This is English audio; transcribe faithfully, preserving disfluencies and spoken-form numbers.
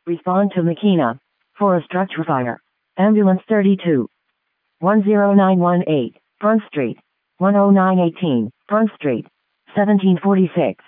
Respond to Makina. For a structure fire. Ambulance thirty-two. one zero nine one eight, Front Street. one oh nine one eight, Front Street. seventeen forty-six.